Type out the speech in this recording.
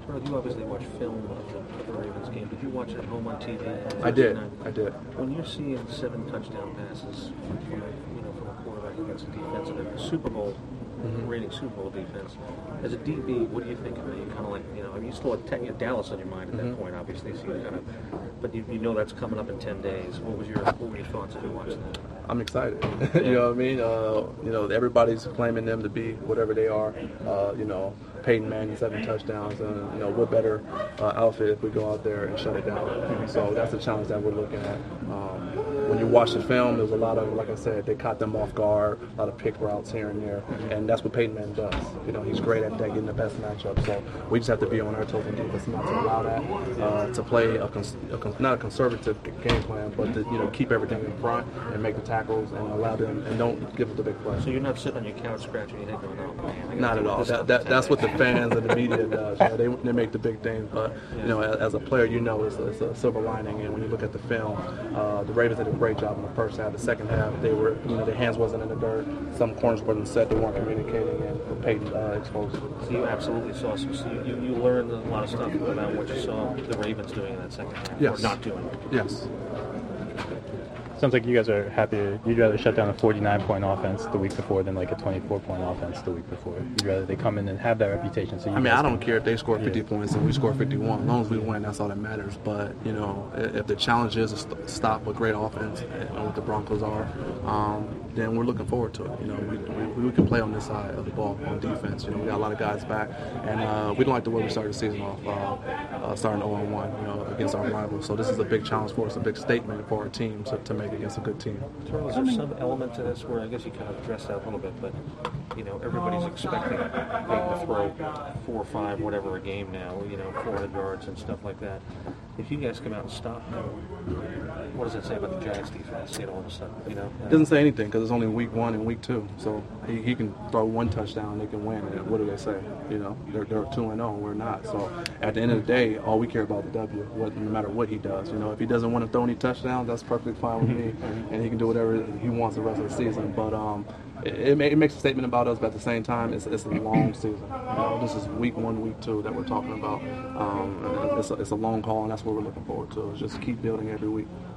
Terrell, you obviously watch film of the Ravens game. Did you watch it at home on TV? I did. When you're seeing 7 touchdown passes from from a quarterback against a defense and a Super Bowl rating Super Bowl defense, as a DB, what do you think of it? You kind of like, I mean, you still have Dallas on your mind at that point, obviously. So you kind of, but you know that's coming up in 10 days. What were your thoughts as you watched that? I'm excited. You know what I mean? Everybody's claiming them to be whatever they are. Peyton Manning, 7 touchdowns, and what better outfit if we go out there and shut it down. So that's the challenge that we're looking at. When you watch the film, there's a lot of, like I said, they caught them off guard, a lot of pick routes here and there, and that's what Peyton Manning does. He's great at that, getting the best matchup. So we just have to be on our toes and defense not to allow that, to play not a conservative game plan, but to keep everything in front and make the tackles and allow them and don't give up the big play. So you're not sitting on your couch scratching your head going, oh man. Not at all. That's what the fans and the media does. They make the big things, but as a player, it's a silver lining. And when you look at the film, the Ravens did a great job in the first half. The second half, they were their hands wasn't in the dirt. Some corners wasn't set. They weren't communicating, and Peyton exposed it. So you absolutely saw some. So you learned a lot of stuff about what you saw the Ravens doing in that second half, yes. Or not doing. Yes. Sounds like you guys are happy. You'd rather shut down a 49-point offense the week before than like a 24-point offense the week before. You'd rather they come in and have that reputation. So I don't care if they score 50 points and we score 51. As long as we win, that's all that matters. But, if the challenge is to stop a great offense, and what the Broncos are, then we're looking forward to it. We can play on this side of the ball on defense. We got a lot of guys back, and we don't like the way we started the season off, starting 0-1, against our rivals. So this is a big challenge for us, a big statement for our team to make against a good team. Terrell, is there some element to this where I guess you kind of addressed that a little bit, but everybody's expecting Peyton to throw 4 or 5, whatever a game now, 400 yards and stuff like that. If you guys come out and stop them, what does that say about the Giants defense? All of a sudden, It doesn't say anything because it's only week 1 and week 2. So he can throw 1 touchdown and they can win. And what do they say? They're 2-0. We're not. So at the end of the day, all we care about is the W. No matter what he does. If he doesn't want to throw any touchdowns, that's perfectly fine with me, and he can do whatever he wants the rest of the season. But it makes a statement about us, but at the same time, it's a long season. This is week 1, week 2 that we're talking about. It's a long haul, and that's what we're looking forward to. Is just keep building every week.